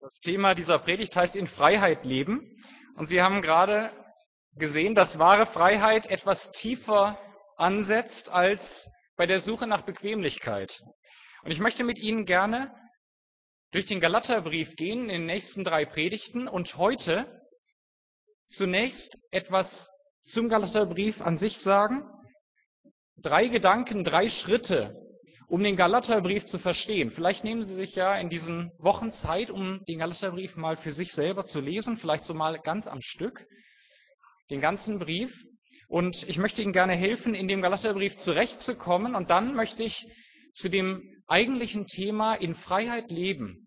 Das Thema dieser Predigt heißt in Freiheit leben. Und Sie haben gerade gesehen, dass wahre Freiheit etwas tiefer ansetzt als bei der Suche nach Bequemlichkeit. Und ich möchte mit Ihnen gerne durch den Galaterbrief gehen in den nächsten 3 Predigten und heute zunächst etwas zum Galaterbrief an sich sagen. 3 Gedanken, 3 Schritte, um den Galaterbrief zu verstehen. Vielleicht nehmen Sie sich ja in diesen Wochen Zeit, um den Galaterbrief mal für sich selber zu lesen, vielleicht so mal ganz am Stück, den ganzen Brief. Und ich möchte Ihnen gerne helfen, in dem Galaterbrief zurechtzukommen. Und dann möchte ich zu dem eigentlichen Thema in Freiheit leben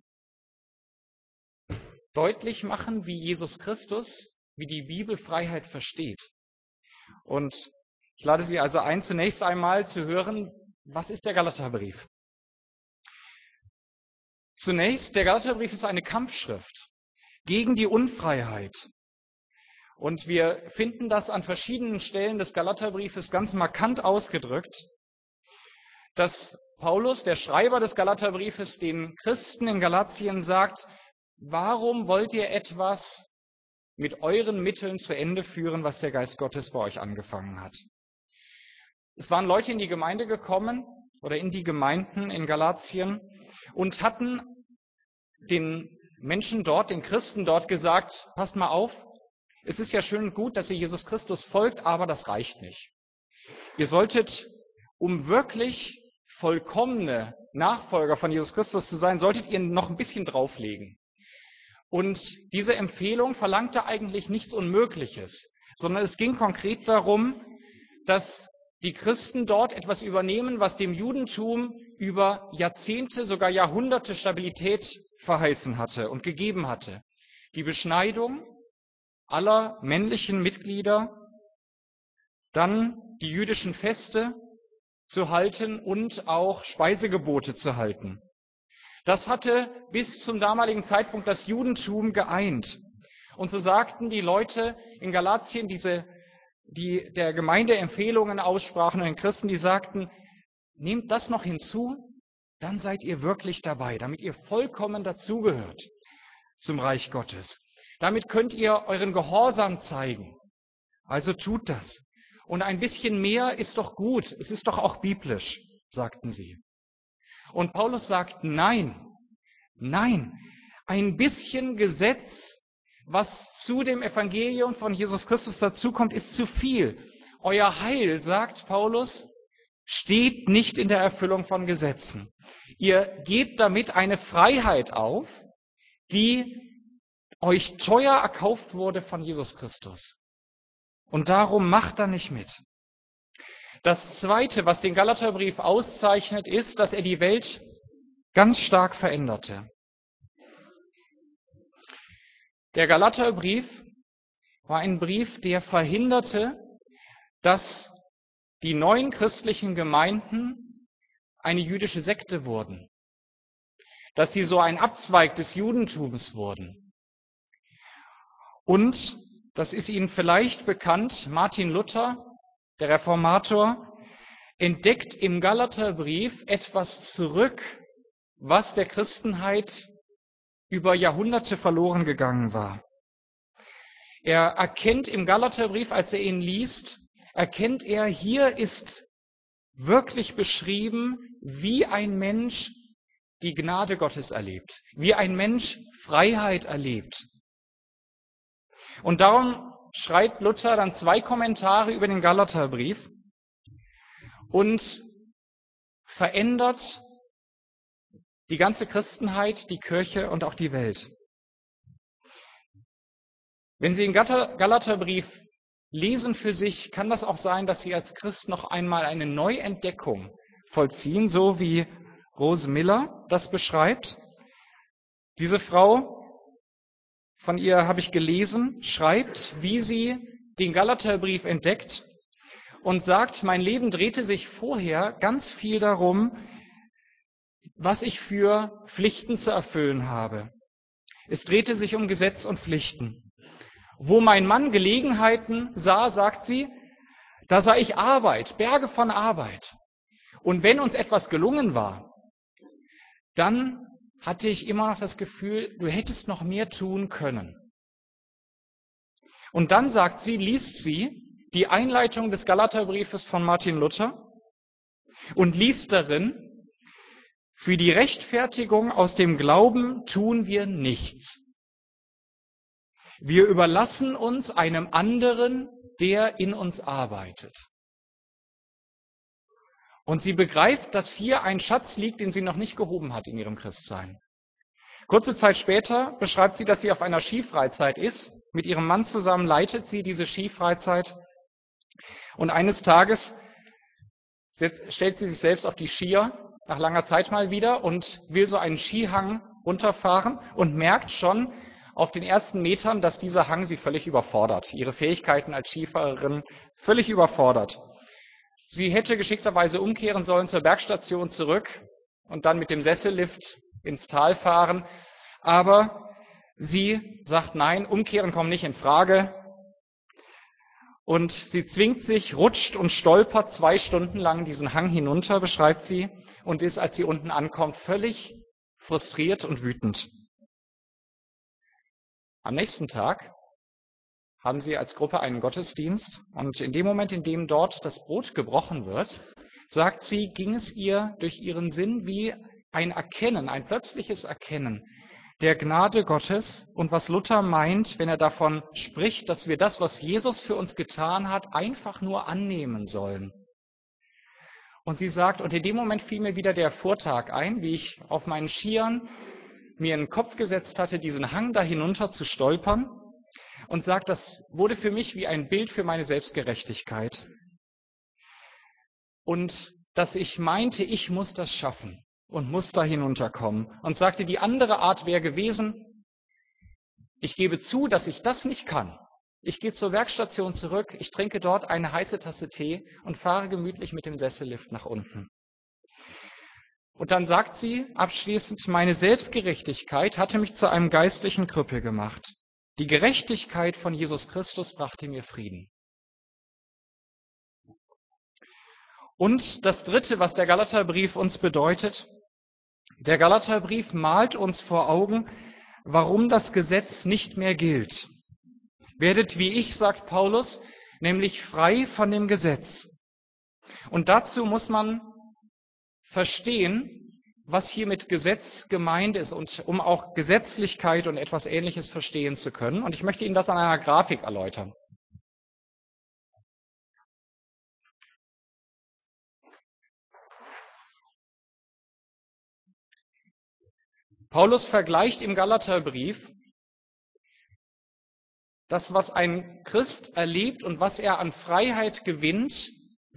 deutlich machen, wie Jesus Christus, wie die Bibel Freiheit versteht. Und ich lade Sie also ein, zunächst einmal zu hören, was ist der Galaterbrief? Zunächst, der Galaterbrief ist eine Kampfschrift gegen die Unfreiheit. Und wir finden das an verschiedenen Stellen des Galaterbriefes ganz markant ausgedrückt, dass Paulus, der Schreiber des Galaterbriefes, den Christen in Galatien sagt, warum wollt ihr etwas mit euren Mitteln zu Ende führen, was der Geist Gottes bei euch angefangen hat? Es waren Leute in die Gemeinde gekommen oder in die Gemeinden in Galatien und hatten den Menschen dort, den Christen dort gesagt, passt mal auf, es ist ja schön und gut, dass ihr Jesus Christus folgt, aber das reicht nicht. Ihr solltet, um wirklich vollkommene Nachfolger von Jesus Christus zu sein, solltet ihr noch ein bisschen drauflegen. Und diese Empfehlung verlangte eigentlich nichts Unmögliches, sondern es ging konkret darum, dass die Christen dort etwas übernehmen, was dem Judentum über Jahrzehnte, sogar Jahrhunderte Stabilität verheißen hatte und gegeben hatte. Die Beschneidung aller männlichen Mitglieder, dann die jüdischen Feste zu halten und auch Speisegebote zu halten. Das hatte bis zum damaligen Zeitpunkt das Judentum geeint. Und so sagten die Leute in Galatien, die der Gemeinde Empfehlungen aussprachen und den Christen, die sagten, nehmt das noch hinzu, dann seid ihr wirklich dabei, damit ihr vollkommen dazugehört zum Reich Gottes. Damit könnt ihr euren Gehorsam zeigen. Also tut das. Und ein bisschen mehr ist doch gut, es ist doch auch biblisch, sagten sie. Und Paulus sagt, nein, ein bisschen Gesetz, was zu dem Evangelium von Jesus Christus dazukommt, ist zu viel. Euer Heil, sagt Paulus, steht nicht in der Erfüllung von Gesetzen. Ihr gebt damit eine Freiheit auf, die euch teuer erkauft wurde von Jesus Christus. Und darum macht er nicht mit. Das Zweite, was den Galaterbrief auszeichnet, ist, dass er die Welt ganz stark veränderte. Der Galaterbrief war ein Brief, der verhinderte, dass die neuen christlichen Gemeinden eine jüdische Sekte wurden, dass sie so ein Abzweig des Judentums wurden. Und, das ist Ihnen vielleicht bekannt, Martin Luther, der Reformator, entdeckt im Galaterbrief etwas zurück, was der Christenheit über Jahrhunderte verloren gegangen war. Er erkennt im Galaterbrief, als er ihn liest, erkennt er, hier ist wirklich beschrieben, wie ein Mensch die Gnade Gottes erlebt, wie ein Mensch Freiheit erlebt. Und darum schreibt Luther dann 2 Kommentare über den Galaterbrief und verändert die ganze Christenheit, die Kirche und auch die Welt. Wenn Sie den Galaterbrief lesen für sich, kann das auch sein, dass Sie als Christ noch einmal eine Neuentdeckung vollziehen, so wie Rose Miller das beschreibt. Diese Frau, von ihr habe ich gelesen, schreibt, wie sie den Galaterbrief entdeckt und sagt, mein Leben drehte sich vorher ganz viel darum, was ich für Pflichten zu erfüllen habe. Es drehte sich um Gesetz und Pflichten. Wo mein Mann Gelegenheiten sah, sagt sie, da sah ich Arbeit, Berge von Arbeit. Und wenn uns etwas gelungen war, dann hatte ich immer noch das Gefühl, du hättest noch mehr tun können. Und dann liest sie die Einleitung des Galaterbriefes von Martin Luther und liest darin: Für die Rechtfertigung aus dem Glauben tun wir nichts. Wir überlassen uns einem anderen, der in uns arbeitet. Und sie begreift, dass hier ein Schatz liegt, den sie noch nicht gehoben hat in ihrem Christsein. Kurze Zeit später beschreibt sie, dass sie auf einer Skifreizeit ist. Mit ihrem Mann zusammen leitet sie diese Skifreizeit. Und eines Tages stellt sie sich selbst auf die Skier, nach langer Zeit mal wieder, und will so einen Skihang runterfahren und merkt schon auf den ersten Metern, dass dieser Hang sie völlig überfordert, ihre Fähigkeiten als Skifahrerin völlig überfordert. Sie hätte geschickterweise umkehren sollen zur Bergstation zurück und dann mit dem Sessellift ins Tal fahren, aber sie sagt, nein, umkehren kommt nicht in Frage. Und sie zwingt sich, rutscht und stolpert 2 Stunden lang diesen Hang hinunter, beschreibt sie, und ist, als sie unten ankommt, völlig frustriert und wütend. Am nächsten Tag haben sie als Gruppe einen Gottesdienst, und in dem Moment, in dem dort das Brot gebrochen wird, sagt sie, ging es ihr durch ihren Sinn wie ein Erkennen, ein plötzliches Erkennen der Gnade Gottes und was Luther meint, wenn er davon spricht, dass wir das, was Jesus für uns getan hat, einfach nur annehmen sollen. Und sie sagt, und in dem Moment fiel mir wieder der Vortag ein, wie ich auf meinen Skiern mir in den Kopf gesetzt hatte, diesen Hang da hinunter zu stolpern, und sagt, das wurde für mich wie ein Bild für meine Selbstgerechtigkeit. Und dass ich meinte, ich muss das schaffen und muss da hinunterkommen. Und sagte, die andere Art wäre gewesen, ich gebe zu, dass ich das nicht kann. Ich gehe zur Werkstation zurück, ich trinke dort eine heiße Tasse Tee und fahre gemütlich mit dem Sessellift nach unten. Und dann sagt sie abschließend, meine Selbstgerechtigkeit hatte mich zu einem geistlichen Krüppel gemacht. Die Gerechtigkeit von Jesus Christus brachte mir Frieden. Und das Dritte, was der Galaterbrief uns bedeutet, der Galaterbrief malt uns vor Augen, warum das Gesetz nicht mehr gilt. Werdet wie ich, sagt Paulus, nämlich frei von dem Gesetz. Und dazu muss man verstehen, was hier mit Gesetz gemeint ist, und um auch Gesetzlichkeit und etwas Ähnliches verstehen zu können. Und ich möchte Ihnen das an einer Grafik erläutern. Paulus vergleicht im Galaterbrief das, was ein Christ erlebt und was er an Freiheit gewinnt,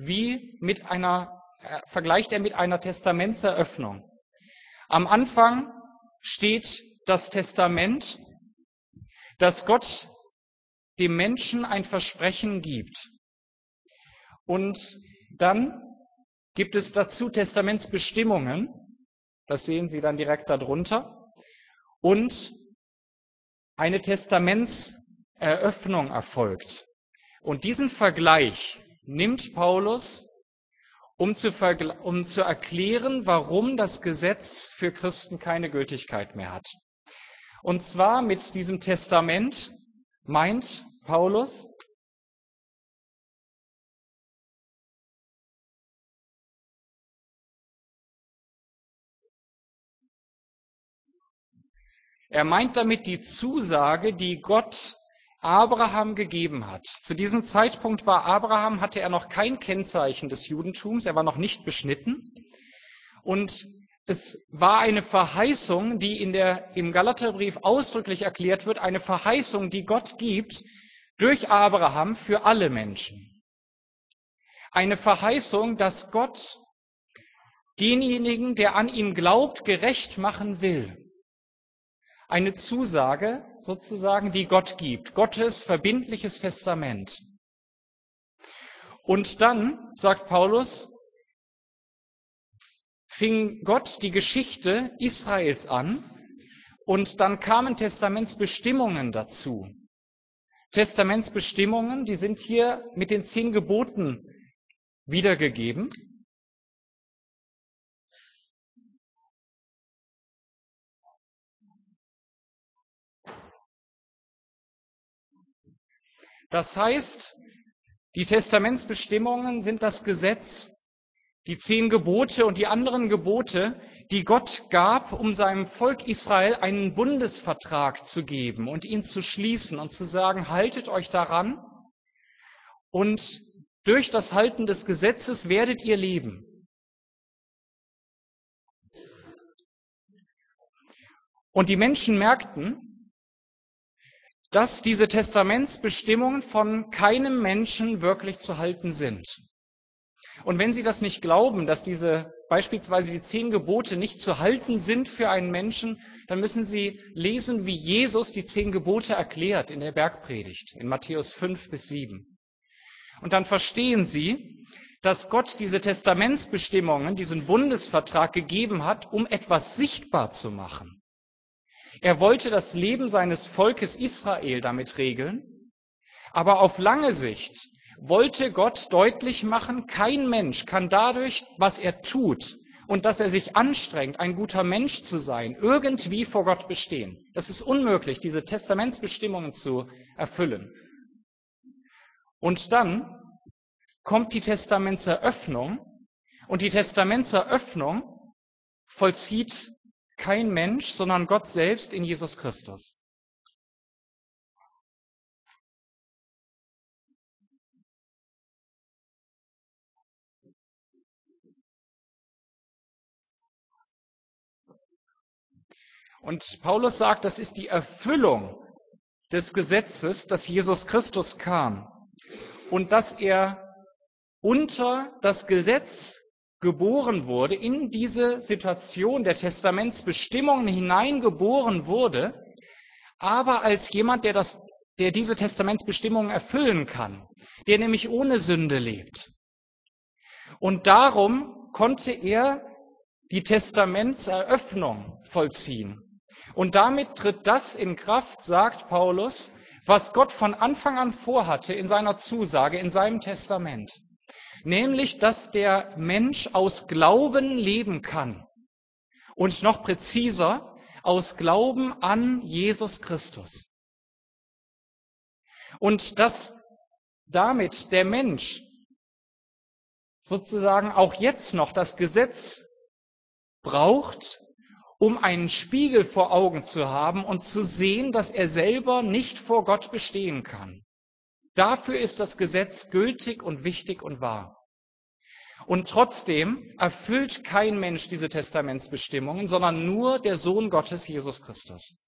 vergleicht er mit einer Testamentseröffnung. Am Anfang steht das Testament, dass Gott dem Menschen ein Versprechen gibt. Und dann gibt es dazu Testamentsbestimmungen, das sehen Sie dann direkt darunter, und eine Testamentseröffnung erfolgt. Und diesen Vergleich nimmt Paulus, um zu erklären, warum das Gesetz für Christen keine Gültigkeit mehr hat. Und zwar mit diesem Testament meint Paulus, er meint damit die Zusage, die Gott Abraham gegeben hat. Zu diesem Zeitpunkt hatte er noch kein Kennzeichen des Judentums, er war noch nicht beschnitten. Und es war eine Verheißung, die im Galaterbrief ausdrücklich erklärt wird, eine Verheißung, die Gott gibt durch Abraham für alle Menschen. Eine Verheißung, dass Gott denjenigen, der an ihn glaubt, gerecht machen will. Eine Zusage sozusagen, die Gott gibt, Gottes verbindliches Testament. Und dann, sagt Paulus, fing Gott die Geschichte Israels an und dann kamen Testamentsbestimmungen dazu. Testamentsbestimmungen, die sind hier mit den 10 Geboten wiedergegeben. Das heißt, die Testamentsbestimmungen sind das Gesetz, die 10 Gebote und die anderen Gebote, die Gott gab, um seinem Volk Israel einen Bundesvertrag zu geben und ihn zu schließen und zu sagen, haltet euch daran und durch das Halten des Gesetzes werdet ihr leben. Und die Menschen merkten, dass diese Testamentsbestimmungen von keinem Menschen wirklich zu halten sind. Und wenn Sie das nicht glauben, dass beispielsweise die 10 Gebote nicht zu halten sind für einen Menschen, dann müssen Sie lesen, wie Jesus die 10 Gebote erklärt in der Bergpredigt, in Matthäus 5-7. Und dann verstehen Sie, dass Gott diese Testamentsbestimmungen, diesen Bundesvertrag gegeben hat, um etwas sichtbar zu machen. Er wollte das Leben seines Volkes Israel damit regeln, aber auf lange Sicht wollte Gott deutlich machen, kein Mensch kann dadurch, was er tut und dass er sich anstrengt, ein guter Mensch zu sein, irgendwie vor Gott bestehen. Es ist unmöglich, diese Testamentsbestimmungen zu erfüllen. Und dann kommt die Testamentseröffnung und die Testamentseröffnung vollzieht kein Mensch, sondern Gott selbst in Jesus Christus. Und Paulus sagt, das ist die Erfüllung des Gesetzes, dass Jesus Christus kam und dass er unter das Gesetz geboren wurde, in diese Situation der Testamentsbestimmungen hineingeboren wurde, aber als jemand, der diese Testamentsbestimmungen erfüllen kann, der nämlich ohne Sünde lebt. Und darum konnte er die Testamentseröffnung vollziehen. Und damit tritt das in Kraft, sagt Paulus, was Gott von Anfang an vorhatte in seiner Zusage, in seinem Testament. Nämlich, dass der Mensch aus Glauben leben kann. Und noch präziser, aus Glauben an Jesus Christus. Und dass damit der Mensch sozusagen auch jetzt noch das Gesetz braucht, um einen Spiegel vor Augen zu haben und zu sehen, dass er selber nicht vor Gott bestehen kann. Dafür ist das Gesetz gültig und wichtig und wahr. Und trotzdem erfüllt kein Mensch diese Testamentsbestimmungen, sondern nur der Sohn Gottes, Jesus Christus.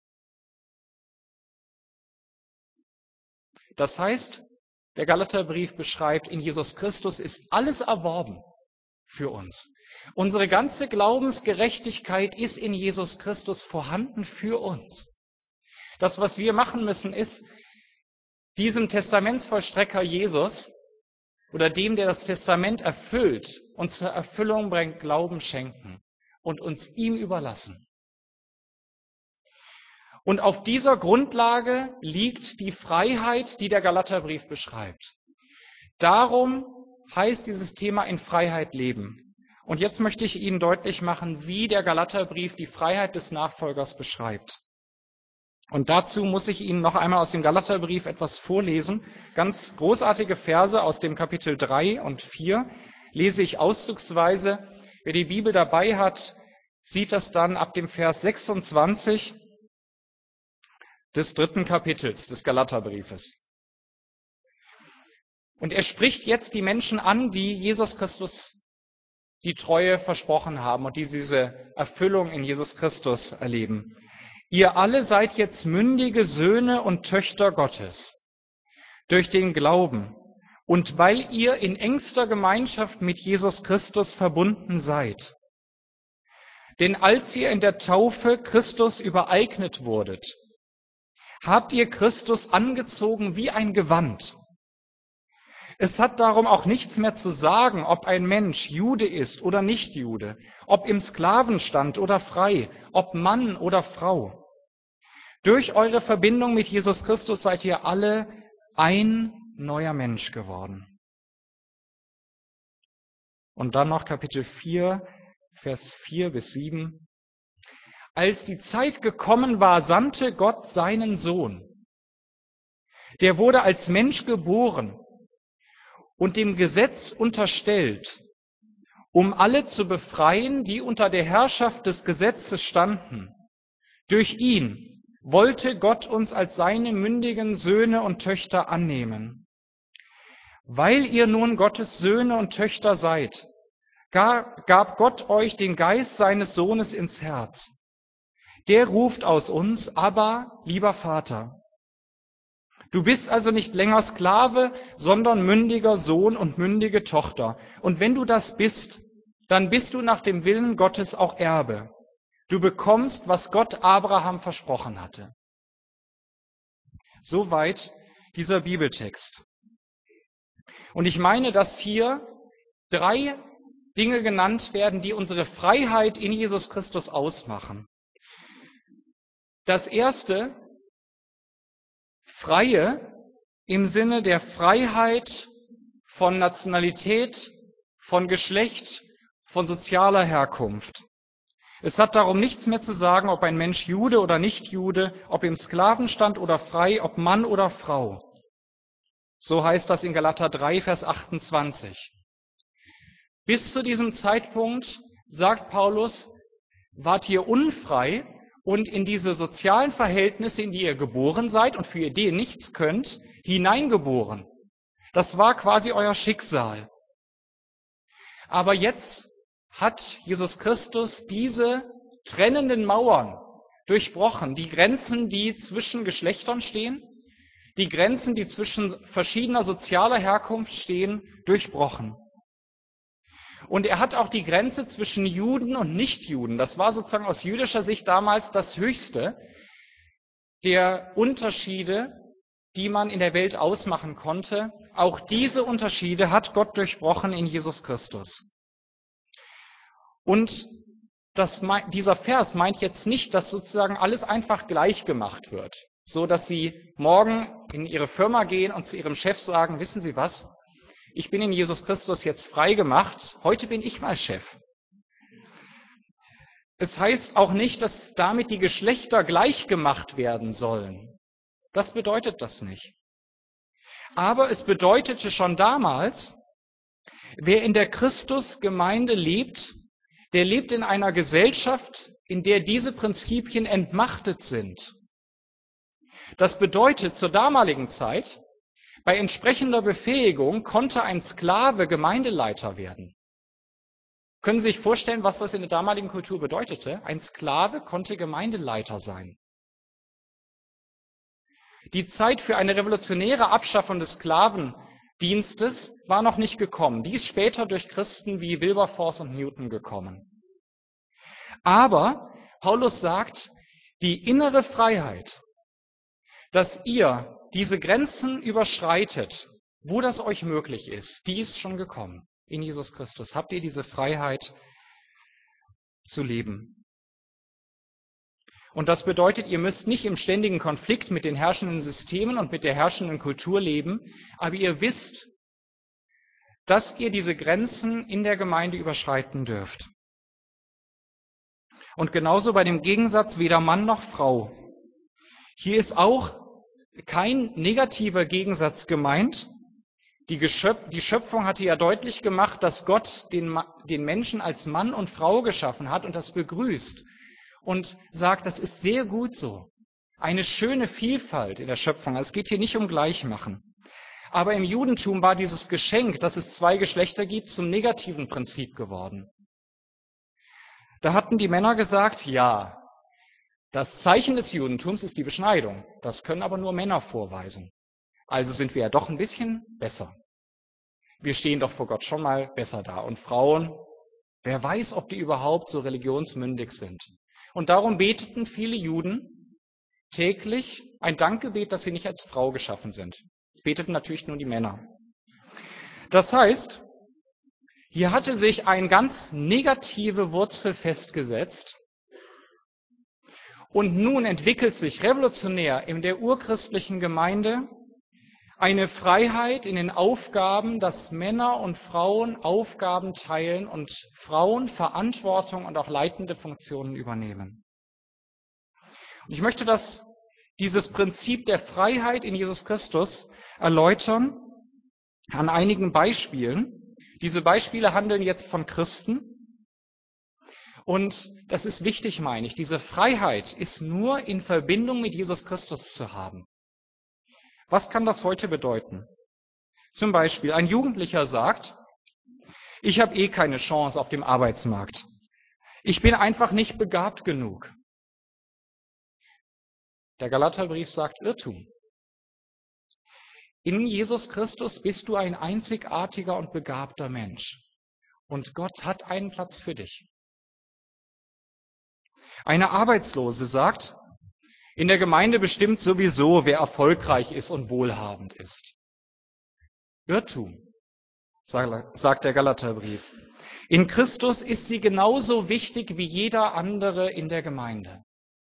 Das heißt, der Galaterbrief beschreibt, in Jesus Christus ist alles erworben für uns. Unsere ganze Glaubensgerechtigkeit ist in Jesus Christus vorhanden für uns. Das, was wir machen müssen, ist, diesem Testamentsvollstrecker Jesus oder dem, der das Testament erfüllt und zur Erfüllung bringt, Glauben schenken und uns ihm überlassen. Und auf dieser Grundlage liegt die Freiheit, die der Galaterbrief beschreibt. Darum heißt dieses Thema in Freiheit leben. Und jetzt möchte ich Ihnen deutlich machen, wie der Galaterbrief die Freiheit des Nachfolgers beschreibt. Und dazu muss ich Ihnen noch einmal aus dem Galaterbrief etwas vorlesen. Ganz großartige Verse aus dem Kapitel 3 und 4 lese ich auszugsweise. Wer die Bibel dabei hat, sieht das dann ab dem Vers 26 des 3. Kapitels des Galaterbriefes. Und er spricht jetzt die Menschen an, die Jesus Christus die Treue versprochen haben und die diese Erfüllung in Jesus Christus erleben. Ihr alle seid jetzt mündige Söhne und Töchter Gottes durch den Glauben und weil ihr in engster Gemeinschaft mit Jesus Christus verbunden seid. Denn als ihr in der Taufe Christus übereignet wurdet, habt ihr Christus angezogen wie ein Gewand. Es hat darum auch nichts mehr zu sagen, ob ein Mensch Jude ist oder nicht Jude, ob im Sklavenstand oder frei, ob Mann oder Frau. Durch eure Verbindung mit Jesus Christus seid ihr alle ein neuer Mensch geworden. Und dann noch Kapitel 4, Vers 4-7. Als die Zeit gekommen war, sandte Gott seinen Sohn, Der wurde als Mensch geboren und dem Gesetz unterstellt, um alle zu befreien, die unter der Herrschaft des Gesetzes standen. Durch ihn wollte Gott uns als seine mündigen Söhne und Töchter annehmen. Weil ihr nun Gottes Söhne und Töchter seid, gab Gott euch den Geist seines Sohnes ins Herz. Der ruft aus uns, Abba, lieber Vater. Du bist also nicht länger Sklave, sondern mündiger Sohn und mündige Tochter. Und wenn du das bist, dann bist du nach dem Willen Gottes auch Erbe. Du bekommst, was Gott Abraham versprochen hatte. Soweit dieser Bibeltext. Und ich meine, dass hier 3 Dinge genannt werden, die unsere Freiheit in Jesus Christus ausmachen. Das erste, Freie im Sinne der Freiheit von Nationalität, von Geschlecht, von sozialer Herkunft. Es hat darum nichts mehr zu sagen, ob ein Mensch Jude oder nicht Jude, ob im Sklavenstand oder frei, ob Mann oder Frau. So heißt das in Galater 3, Vers 28. Bis zu diesem Zeitpunkt, sagt Paulus, wart ihr unfrei und in diese sozialen Verhältnisse, in die ihr geboren seid und für die ihr nichts könnt, hineingeboren. Das war quasi euer Schicksal. Aber jetzt hat Jesus Christus diese trennenden Mauern durchbrochen, die Grenzen, die zwischen Geschlechtern stehen, die Grenzen, die zwischen verschiedener sozialer Herkunft stehen, durchbrochen. Und er hat auch die Grenze zwischen Juden und Nichtjuden, das war sozusagen aus jüdischer Sicht damals das Höchste der Unterschiede, die man in der Welt ausmachen konnte. Auch diese Unterschiede hat Gott durchbrochen in Jesus Christus. Und dieser Vers meint jetzt nicht, dass sozusagen alles einfach gleich gemacht wird, so dass Sie morgen in Ihre Firma gehen und zu Ihrem Chef sagen, wissen Sie was? Ich bin in Jesus Christus jetzt frei gemacht, heute bin ich mal Chef. Es heißt auch nicht, dass damit die Geschlechter gleich gemacht werden sollen. Das bedeutet das nicht. Aber es bedeutete schon damals, wer in der Christusgemeinde lebt, der lebt in einer Gesellschaft, in der diese Prinzipien entmachtet sind. Das bedeutet, zur damaligen Zeit, bei entsprechender Befähigung konnte ein Sklave Gemeindeleiter werden. Können Sie sich vorstellen, was das in der damaligen Kultur bedeutete? Ein Sklave konnte Gemeindeleiter sein. Die Zeit für eine revolutionäre Abschaffung des Sklavendienstes war noch nicht gekommen. Die ist später durch Christen wie Wilberforce und Newton gekommen. Aber Paulus sagt, die innere Freiheit, dass ihr diese Grenzen überschreitet, wo das euch möglich ist, die ist schon gekommen. In Jesus Christus habt ihr diese Freiheit zu leben. Und das bedeutet, ihr müsst nicht im ständigen Konflikt mit den herrschenden Systemen und mit der herrschenden Kultur leben, aber ihr wisst, dass ihr diese Grenzen in der Gemeinde überschreiten dürft. Und genauso bei dem Gegensatz weder Mann noch Frau. Hier ist auch kein negativer Gegensatz gemeint. Die Schöpfung hatte ja deutlich gemacht, dass Gott den Menschen als Mann und Frau geschaffen hat und das begrüßt und sagt, das ist sehr gut so. Eine schöne Vielfalt in der Schöpfung. Es geht hier nicht um Gleichmachen. Aber im Judentum war dieses Geschenk, dass es 2 Geschlechter gibt, zum negativen Prinzip geworden. Da hatten die Männer gesagt, ja, das Zeichen des Judentums ist die Beschneidung. Das können aber nur Männer vorweisen. Also sind wir ja doch ein bisschen besser. Wir stehen doch vor Gott schon mal besser da. Und Frauen, wer weiß, ob die überhaupt so religionsmündig sind. Und darum beteten viele Juden täglich ein Dankgebet, dass sie nicht als Frau geschaffen sind. Das beteten natürlich nur die Männer. Das heißt, hier hatte sich eine ganz negative Wurzel festgesetzt. Und nun entwickelt sich revolutionär in der urchristlichen Gemeinde eine Freiheit in den Aufgaben, dass Männer und Frauen Aufgaben teilen und Frauen Verantwortung und auch leitende Funktionen übernehmen. Und ich möchte das dieses Prinzip der Freiheit in Jesus Christus erläutern an einigen Beispielen. Diese Beispiele handeln jetzt von Christen. Und das ist wichtig, meine ich. Diese Freiheit ist nur in Verbindung mit Jesus Christus zu haben. Was kann das heute bedeuten? Zum Beispiel, ein Jugendlicher sagt, ich habe keine Chance auf dem Arbeitsmarkt. Ich bin einfach nicht begabt genug. Der Galaterbrief sagt Irrtum. In Jesus Christus bist du ein einzigartiger und begabter Mensch. Und Gott hat einen Platz für dich. Eine Arbeitslose sagt, in der Gemeinde bestimmt sowieso, wer erfolgreich ist und wohlhabend ist. Irrtum, sagt der Galaterbrief. In Christus ist sie genauso wichtig wie jeder andere in der Gemeinde.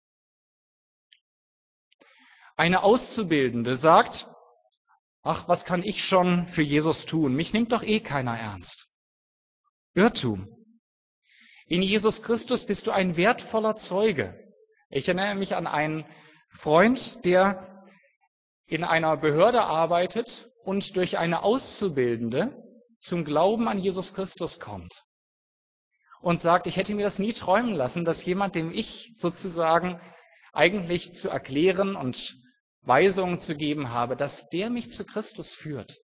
Eine Auszubildende sagt, ach, was kann ich schon für Jesus tun? Mich nimmt doch keiner ernst. Irrtum. In Jesus Christus bist du ein wertvoller Zeuge. Ich erinnere mich an einen Freund, der in einer Behörde arbeitet und durch eine Auszubildende zum Glauben an Jesus Christus kommt und sagt, ich hätte mir das nie träumen lassen, dass jemand, dem ich sozusagen eigentlich zu erklären und Weisungen zu geben habe, dass der mich zu Christus führt.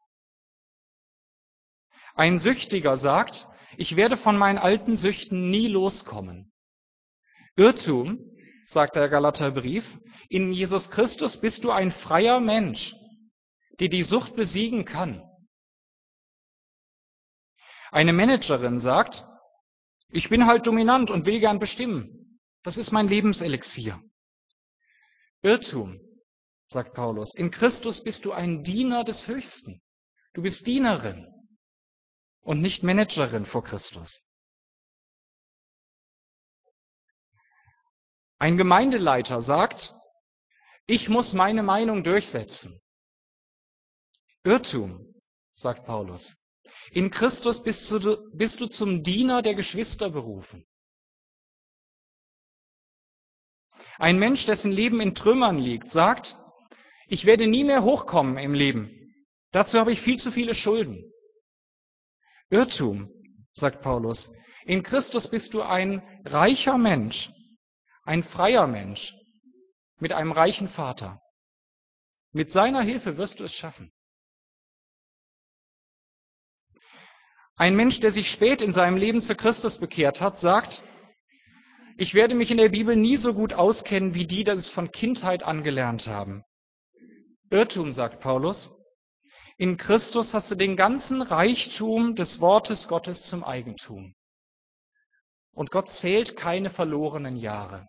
Ein Süchtiger sagt, ich werde von meinen alten Süchten nie loskommen. Irrtum, sagt der Galaterbrief, in Jesus Christus bist du ein freier Mensch, der die Sucht besiegen kann. Eine Managerin sagt, ich bin halt dominant und will gern bestimmen. Das ist mein Lebenselixier. Irrtum, sagt Paulus, in Christus bist du ein Diener des Höchsten. Du bist Dienerin und nicht Managerin vor Christus. Ein Gemeindeleiter sagt, ich muss meine Meinung durchsetzen. Irrtum, sagt Paulus. In Christus bist du zum Diener der Geschwister berufen. Ein Mensch, dessen Leben in Trümmern liegt, sagt, ich werde nie mehr hochkommen im Leben. Dazu habe ich viel zu viele Schulden. Irrtum, sagt Paulus. In Christus bist du ein reicher Mensch, ein freier Mensch mit einem reichen Vater. Mit seiner Hilfe wirst du es schaffen. Ein Mensch, der sich spät in seinem Leben zu Christus bekehrt hat, sagt, ich werde mich in der Bibel nie so gut auskennen wie die, die es von Kindheit an gelernt haben. Irrtum, sagt Paulus. In Christus hast du den ganzen Reichtum des Wortes Gottes zum Eigentum. Und Gott zählt keine verlorenen Jahre.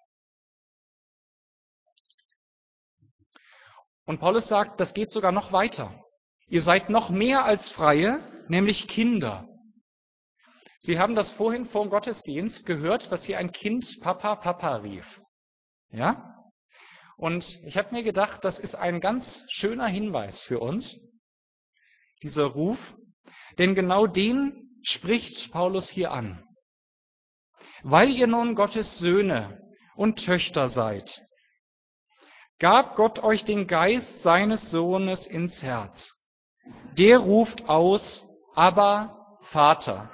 Und Paulus sagt, das geht sogar noch weiter. Ihr seid noch mehr als Freie, nämlich Kinder. Sie haben das vorhin vor dem Gottesdienst gehört, dass hier ein Kind Papa, Papa rief. Ja? Und ich habe mir gedacht, das ist ein ganz schöner Hinweis für uns, dieser Ruf, denn genau den spricht Paulus hier an. Weil ihr nun Gottes Söhne und Töchter seid, gab Gott euch den Geist seines Sohnes ins Herz. Der ruft aus, Abba, Vater.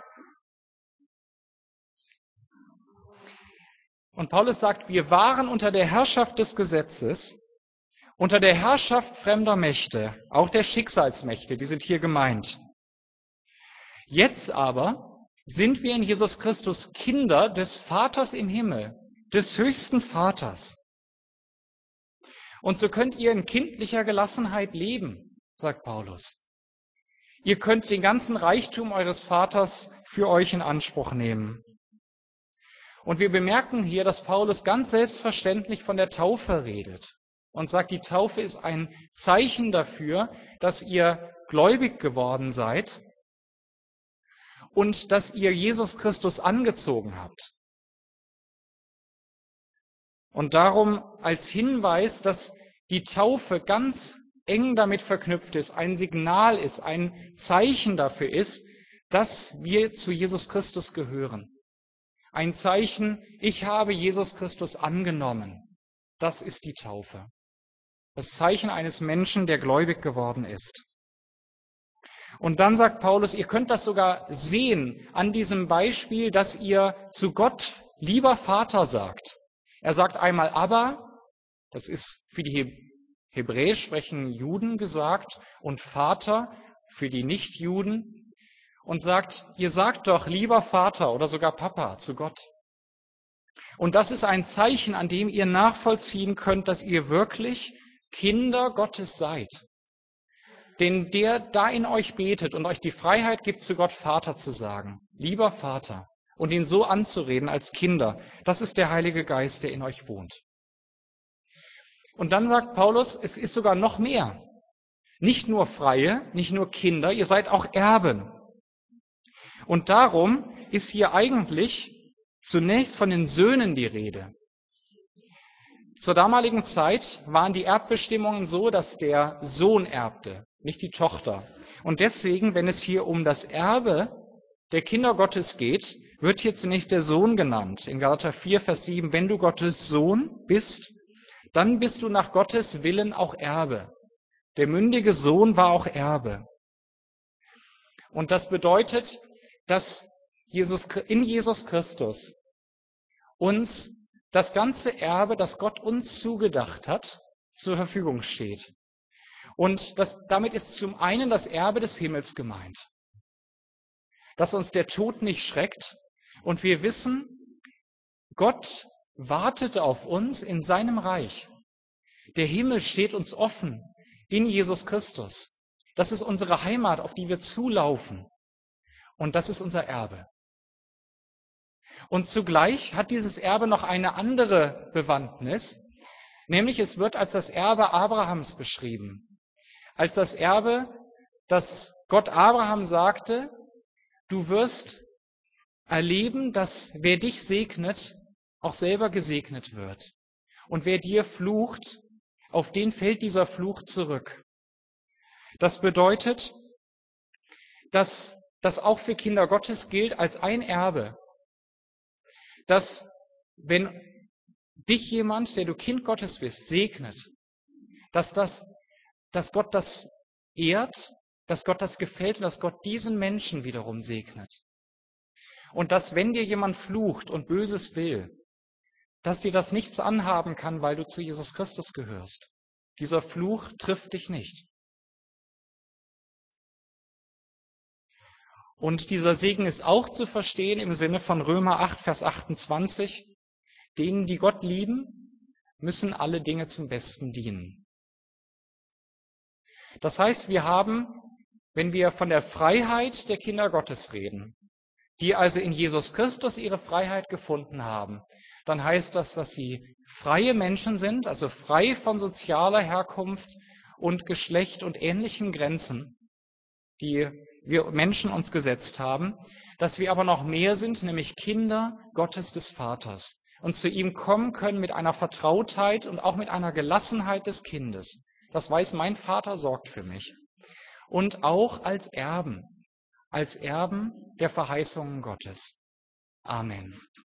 Und Paulus sagt, wir waren unter der Herrschaft des Gesetzes, unter der Herrschaft fremder Mächte, auch der Schicksalsmächte, die sind hier gemeint. Jetzt aber sind wir in Jesus Christus Kinder des Vaters im Himmel, des höchsten Vaters. Und so könnt ihr in kindlicher Gelassenheit leben, sagt Paulus. Ihr könnt den ganzen Reichtum eures Vaters für euch in Anspruch nehmen. Und wir bemerken hier, dass Paulus ganz selbstverständlich von der Taufe redet und sagt, die Taufe ist ein Zeichen dafür, dass ihr gläubig geworden seid und dass ihr Jesus Christus angezogen habt. Und darum als Hinweis, dass die Taufe ganz eng damit verknüpft ist, ein Signal ist, ein Zeichen dafür ist, dass wir zu Jesus Christus gehören. Ein Zeichen, ich habe Jesus Christus angenommen. Das ist die Taufe. Das Zeichen eines Menschen, der gläubig geworden ist. Und dann sagt Paulus, ihr könnt das sogar sehen an diesem Beispiel, dass ihr zu Gott lieber Vater sagt. Er sagt einmal aber, das ist für die hebräisch sprechenden Juden gesagt, und Vater für die Nichtjuden, und sagt, ihr sagt doch lieber Vater oder sogar Papa zu Gott. Und das ist ein Zeichen, an dem ihr nachvollziehen könnt, dass ihr wirklich Kinder Gottes seid. Denn der da in euch betet und euch die Freiheit gibt, zu Gott Vater zu sagen, lieber Vater, und ihn so anzureden als Kinder, das ist der Heilige Geist, der in euch wohnt. Und dann sagt Paulus, es ist sogar noch mehr. Nicht nur Freie, nicht nur Kinder, ihr seid auch Erben. Und darum ist hier eigentlich zunächst von den Söhnen die Rede. Zur damaligen Zeit waren die Erbbestimmungen so, dass der Sohn erbte, nicht die Tochter. Und deswegen, wenn es hier um das Erbe der Kinder Gottes geht, wird hier zunächst der Sohn genannt. In Galater 4, Vers 7, wenn du Gottes Sohn bist, dann bist du nach Gottes Willen auch Erbe. Der mündige Sohn war auch Erbe. Und das bedeutet, dass in Jesus Christus uns das ganze Erbe, das Gott uns zugedacht hat, zur Verfügung steht. Und damit ist zum einen das Erbe des Himmels gemeint, dass uns der Tod nicht schreckt und wir wissen, Gott wartet auf uns in seinem Reich. Der Himmel steht uns offen in Jesus Christus. Das ist unsere Heimat, auf die wir zulaufen. Und das ist unser Erbe. Und zugleich hat dieses Erbe noch eine andere Bewandtnis, nämlich es wird als das Erbe Abrahams beschrieben. Als das Erbe, das Gott Abraham sagte, du wirst erleben, dass wer dich segnet, auch selber gesegnet wird. Und wer dir flucht, auf den fällt dieser Fluch zurück. Das bedeutet, dass das auch für Kinder Gottes gilt als ein Erbe. Dass wenn dich jemand, der du Kind Gottes bist, segnet, dass Gott das ehrt, dass Gott das gefällt und dass Gott diesen Menschen wiederum segnet. Und dass, wenn dir jemand flucht und Böses will, dass dir das nichts anhaben kann, weil du zu Jesus Christus gehörst. Dieser Fluch trifft dich nicht. Und dieser Segen ist auch zu verstehen im Sinne von Römer 8, Vers 28. Denen, die Gott lieben, müssen alle Dinge zum Besten dienen. Das heißt, wir haben, wenn wir von der Freiheit der Kinder Gottes reden, die also in Jesus Christus ihre Freiheit gefunden haben, dann heißt das, dass sie freie Menschen sind, also frei von sozialer Herkunft und Geschlecht und ähnlichen Grenzen, die wir Menschen uns gesetzt haben, dass wir aber noch mehr sind, nämlich Kinder Gottes des Vaters und zu ihm kommen können mit einer Vertrautheit und auch mit einer Gelassenheit des Kindes. Das weiß, mein Vater sorgt für mich. Und auch als Erben der Verheißungen Gottes. Amen.